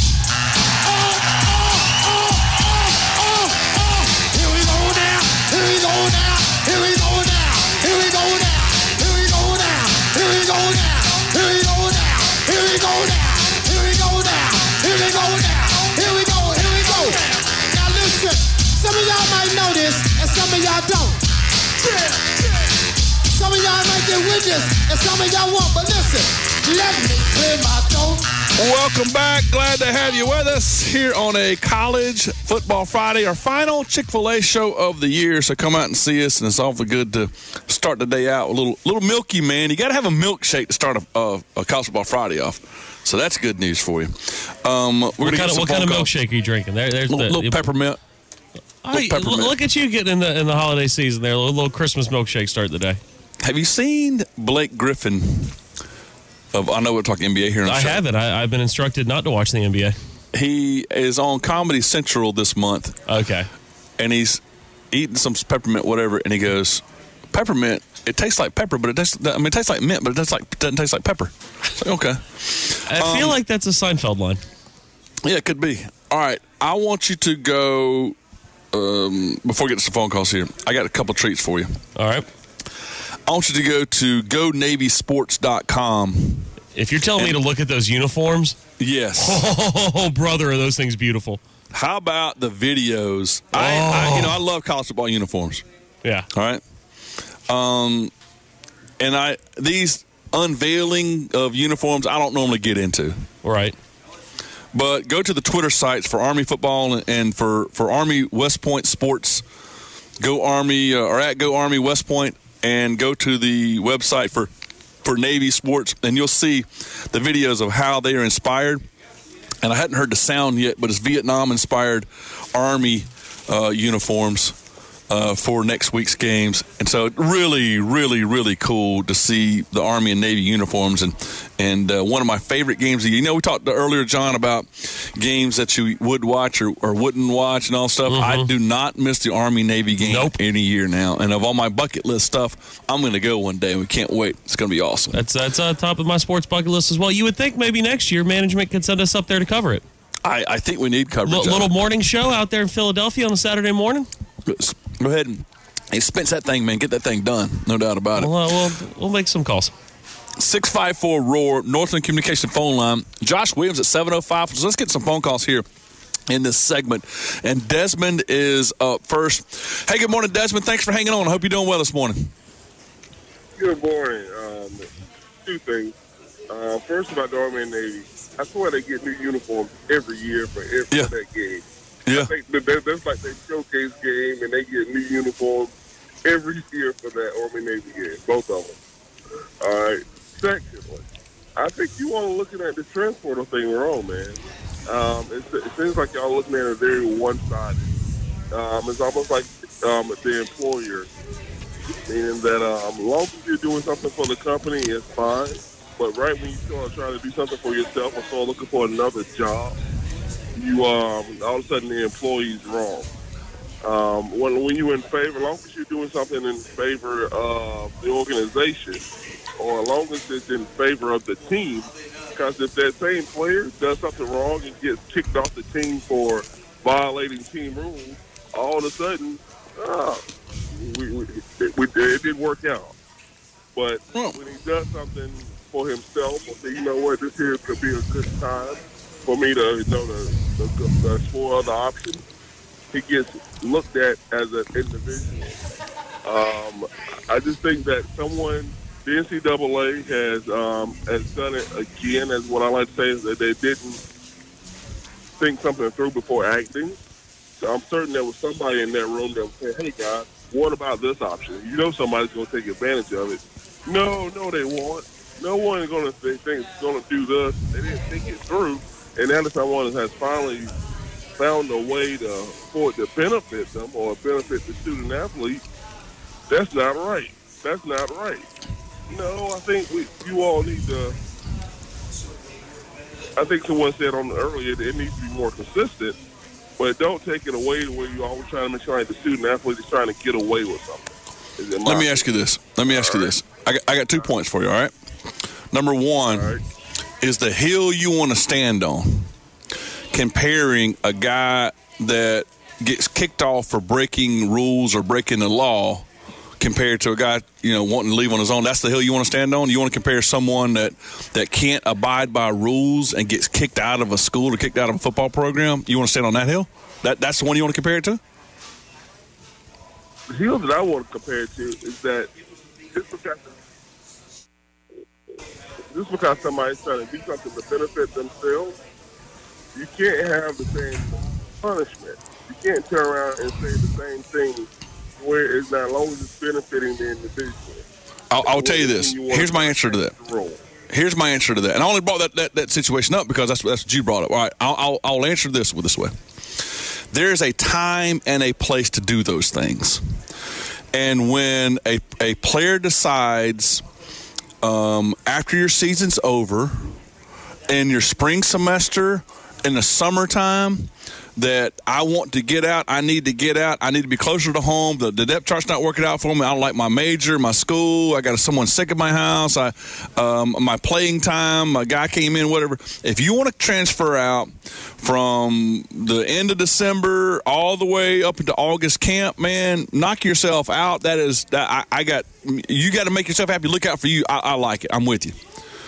Here we go now. Here we go now. Here we go now. Here we go now. Here we go now. Here we go now. Here we go now. Here we go now. Here we go now. Here we go now. Here we go. Here we go. Now listen. Some of y'all might know this, and some of y'all don't. Some of y'all might get with this, and some of y'all won't. But listen, let me clear my throat. Welcome back. Glad to have you with us here on a College Football Friday, our final Chick-fil-A show of the year. So come out and see us, and it's awfully good to start the day out with a little milky, man. You got to have a milkshake to start a College Football Friday off. So that's good news for you. What kind of milkshake are you drinking? There's little peppermint. Look at you getting in the holiday season there. A little Christmas milkshake start the day. Have you seen Blake Griffin? I know we're talking NBA here. I haven't. I've been instructed not to watch the NBA. He is on Comedy Central this month. Okay. And he's eating some peppermint, whatever, and he goes, "Peppermint, it tastes like pepper, but it tastes like mint, but it doesn't taste like pepper." Like, okay. I feel like that's a Seinfeld line. Yeah, it could be. All right. I want you to go. Before we get to some phone calls here, I got a couple treats for you. All right. I want you to go to GoNavySports.com. If you're telling me to look at those uniforms, yes. Oh, brother, are those things beautiful? How about the videos? I love college football uniforms. Yeah. All right. And these unveiling of uniforms, I don't normally get into. Right. But go to the Twitter sites for Army football and for Army West Point Sports. Go Army or at Go Army West Point, and go to the website for Navy Sports, and you'll see the videos of how they are inspired. And I hadn't heard the sound yet, but it's Vietnam-inspired Army uniforms for next week's games. And so really, really, really cool to see the Army and Navy uniforms. And one of my favorite games of the year. We talked earlier, John, about games that you would watch or wouldn't watch and all stuff. Mm-hmm. I do not miss the Army-Navy game any year now. And of all my bucket list stuff, I'm going to go one day, and we can't wait. It's going to be awesome. That's on top of my sports bucket list as well. You would think maybe next year management could send us up there to cover it. I think we need coverage. Little morning show out there in Philadelphia on a Saturday morning. Go ahead and expense that thing, man. Get that thing done. No doubt about it. We'll make some calls. 654-ROAR, Northland Communication phone line. Josh Williams at 705. So let's get some phone calls here in this segment. And Desmond is up first. Hey, good morning, Desmond. Thanks for hanging on. I hope you're doing well this morning. Good morning. Two things. First, about the Army and Navy. I swear they get new uniforms every year for that game. Yeah. I think that's like their showcase game, and they get new uniforms every year for that Army-Navy game, both of them. All right. Secondly, I think you all are looking at the transporter thing wrong, man. It seems like y'all looking at it very one-sided. It's almost like the employer, meaning that as long as you're doing something for the company, it's fine. But right when you start trying to do something for yourself or start looking for another job, you all of a sudden the employee's wrong. When you're in favor, as long as you're doing something in favor of the organization, or as long as it's in favor of the team, because if that same player does something wrong and gets kicked off the team for violating team rules, all of a sudden, it didn't work out. But when he does something for himself, or say, you know what, this here could be a good time for me to, to explore other options, he gets looked at as an individual. I just think that the NCAA has done it again, as what I like to say is that they didn't think something through before acting. So I'm certain there was somebody in that room that would say, hey, guys, what about this option? You know somebody's going to take advantage of it. No, they won't. No one is going to think it's going to do this. They didn't think it through. And now that someone has finally found a way for it to benefit them or benefit the student athlete, that's not right. That's not right. No, I think you all need to. I think someone said on earlier that it needs to be more consistent, but don't take it away to where you're always trying to make sure like the student athlete is trying to get away with something. Let me ask you this. I got 2 points for you, all right? Number one is the hill you want to stand on, comparing a guy that gets kicked off for breaking rules or breaking the law compared to a guy, wanting to leave on his own. That's the hill you want to stand on? You want to compare someone that can't abide by rules and gets kicked out of a school or kicked out of a football program? You want to stand on that hill? That's the one you want to compare it to? The hill that I want to compare it to is that just because somebody's trying to do something to benefit themselves, you can't have the same punishment. You can't turn around and say the same thing where it's not, as long as it's benefiting the individual. I'll tell you this. Here's my answer to that. And I only brought that situation up because that's what you brought up. All right, I'll answer this way. There's a time and a place to do those things. And when a player decides after your season's over, in your spring semester, in the summertime, that I want to get out, I need to get out, I need to be closer to home, the depth chart's not working out for me, I don't like my major, my school, I got someone sick at my house, my playing time, a guy came in, whatever. If you want to transfer out from the end of December all the way up into August camp, man, knock yourself out. You got to make yourself happy, look out for you. I like it, I'm with you.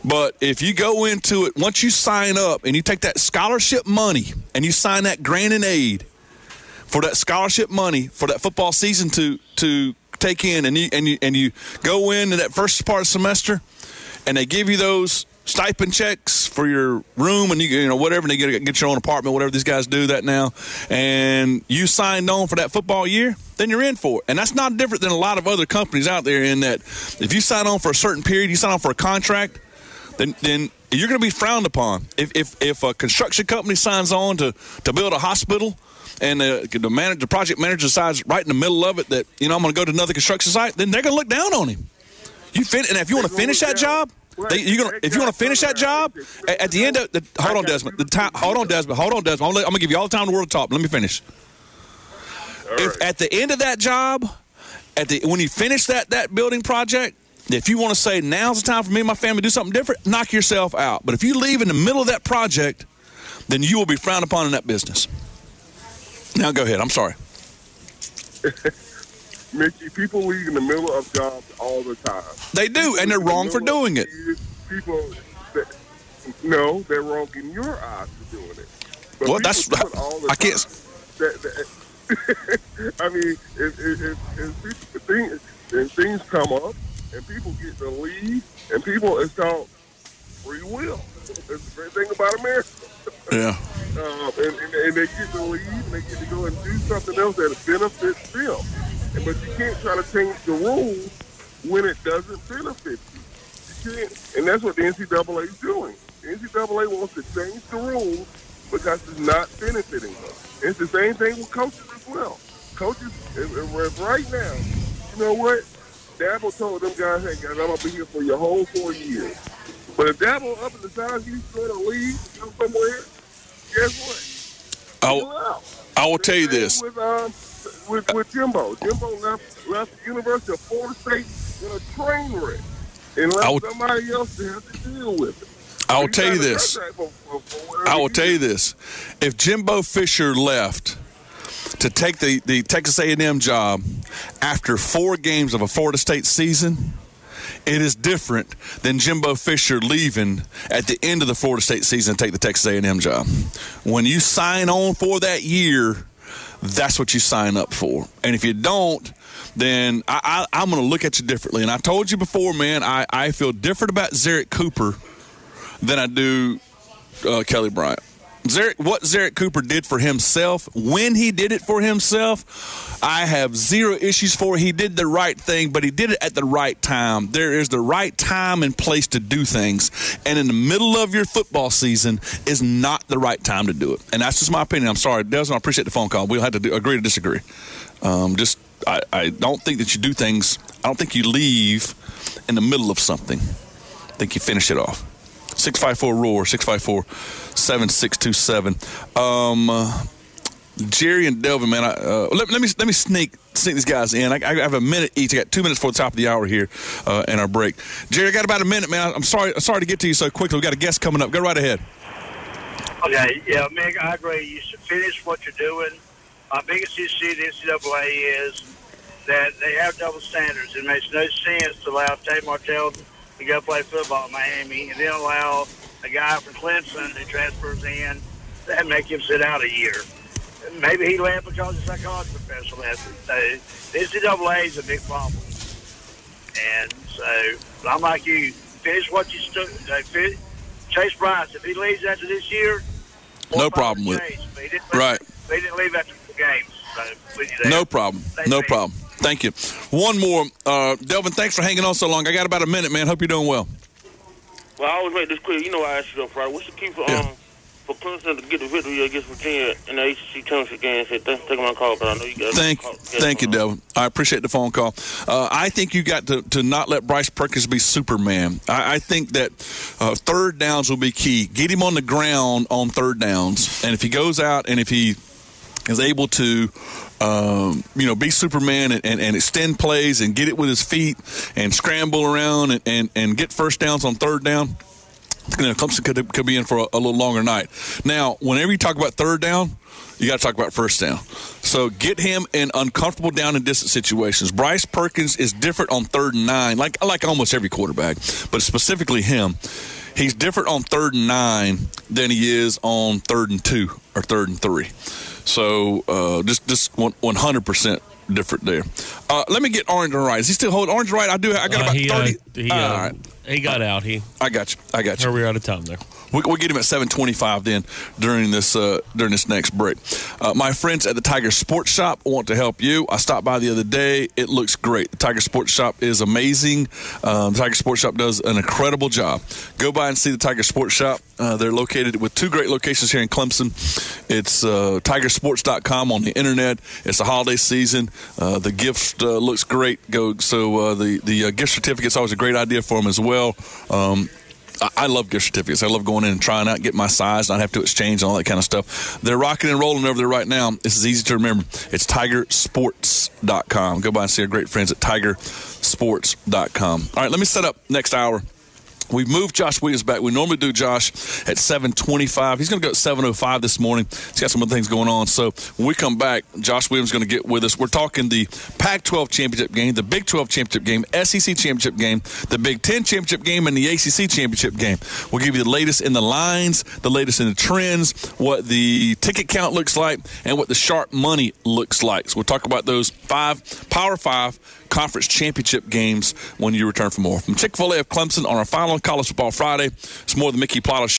But if you go into it, once you sign up and you take that scholarship money and you sign that grant and aid for that scholarship money for that football season to take in, and you go into that first part of the semester, and they give you those stipend checks for your room and you know whatever, and they get your own apartment, whatever these guys do that now, and you signed on for that football year, then you're in for it. And that's not different than a lot of other companies out there in that if you sign on for a certain period, you sign on for a contract, then you're going to be frowned upon. If a construction company signs on to build a hospital and the project manager decides right in the middle of it that, you know, I'm going to go to another construction site, then they're going to look down on him. And if you want to finish that job, if you want to finish that job, at the end of the hold on, Desmond. Hold on, Desmond. I'm going to give you all the time in the world to talk. Let me finish. If at the end of that job, when you finish that building project, if you want to say now's the time for me and my family to do something different, knock yourself out. But if you leave in the middle of that project, then you will be frowned upon in that business. Now go ahead. I'm sorry. Mickey, people leave in the middle of jobs all the time. They do, and they're wrong for doing it. No, they're wrong in your eyes for doing it. But well, that's I can't. I mean, if things come up and people get to leave, and it's called free will. That's the great thing about America. Yeah. And they get to leave, and they get to go and do something else that benefits them. But you can't try to change the rules when it doesn't benefit you. You can't, and that's what the NCAA is doing. The NCAA wants to change the rules because it's not benefiting them. It's the same thing with coaches as well. Coaches, right now, you know what? Dabo told them guys, hey, guys, I'm going to be here for your whole 4 years. But if Dabo up in the side, he's going to leave and go somewhere, guess what? I will tell you this. With Jimbo. Jimbo left the University of Florida State in a train wreck and left somebody else to have to deal with it. I will tell you this. I will tell you this. If Jimbo Fisher left to take the Texas A&M job after 4 games of a Florida State season, it is different than Jimbo Fisher leaving at the end of the Florida State season to take the Texas A&M job. When you sign on for that year, that's what you sign up for. And if you don't, then I'm going to look at you differently. And I told you before, man, I feel different about Zarek Cooper than I do Kelly Bryant. What Zarek Cooper did for himself, when he did it for himself, I have zero issues for. He did the right thing, but he did it at the right time. There is the right time and place to do things. And in the middle of your football season is not the right time to do it. And that's just my opinion. I'm sorry, Desmond, I appreciate the phone call. We'll have to agree to disagree. I don't think that you do things. I don't think you leave in the middle of something. I think you finish it off. 654-ROAR, 654-7627. Jerry and Delvin, man, let me sneak these guys in. I have a minute each. I got 2 minutes before the top of the hour here in our break. Jerry, I got about a minute, man. I'm sorry to get to you so quickly. We got a guest coming up. Go right ahead. Okay, yeah, Mick, I agree. You should finish what you're doing. My biggest issue with the NCAA is that they have double standards. It makes no sense to allow Tate Martell to go play football in Miami and then allow a guy from Clemson who transfers in and make him sit out a year. Maybe he left because he's a psychology professional. So the NCAA is a big problem. And so I'm like you. Finish what you Chase Bryce, if he leaves after this year, no problem with it. Right. He didn't leave after 4 games. So no problem. No problem. Thank you. One more. Delvin, thanks for hanging on so long. I got about a minute, man. Hope you're doing well. Well, I always make this clear. You know I asked you up Friday. What's the key for Clemson to get the victory against Virginia in the ACC championship game? Thanks for taking my call, but I know you got Thank you, Delvin. I appreciate the phone call. I think you got to not let Bryce Perkins be Superman. I think that third downs will be key. Get him on the ground on third downs, and if he goes out and if he is able to be Superman and extend plays and get it with his feet and scramble around and get first downs on third down, Clemson could be in for a little longer night. Now, whenever you talk about third down, you got to talk about first down. So get him in uncomfortable down and distance situations. Bryce Perkins is different on 3rd and 9, like almost every quarterback, but specifically him. He's different on 3rd and 9 than he is on 3rd and 2 or 3rd and 3. So just 100% different there. Let me get Orange and Right. Is he still holding Orange and Right? I got about 30. All right. He got out. I got you. We're out of time there. We'll get him at 7:25 then during this next break. My friends at the Tiger Sports Shop want to help you. I stopped by the other day. It looks great. The Tiger Sports Shop is amazing. The Tiger Sports Shop does an incredible job. Go by and see the Tiger Sports Shop. They're located with 2 great locations here in Clemson. It's tigersports.com on the internet. It's the holiday season. The gift looks great. The gift certificate's always a great idea for them as well. I love gift certificates. I love going in and trying out, get my size, not have to exchange and all that kind of stuff. They're rocking and rolling over there right now. This is easy to remember. It's tigersports.com. Go by and see our great friends at tigersports.com. All right, let me set up next hour. We've moved Josh Williams back. We normally do Josh at 7:25. He's going to go at 7:05 this morning. He's got some other things going on. So when we come back, Josh Williams is going to get with us. We're talking the Pac-12 championship game, the Big 12 championship game, SEC championship game, the Big 10 championship game, and the ACC championship game. We'll give you the latest in the lines, the latest in the trends, what the ticket count looks like, and what the sharp money looks like. So we'll talk about those Power 5 conference championship games when you return for more. From Chick-fil-A of Clemson on our final College Football Friday, it's more the Mickey Plyler Show.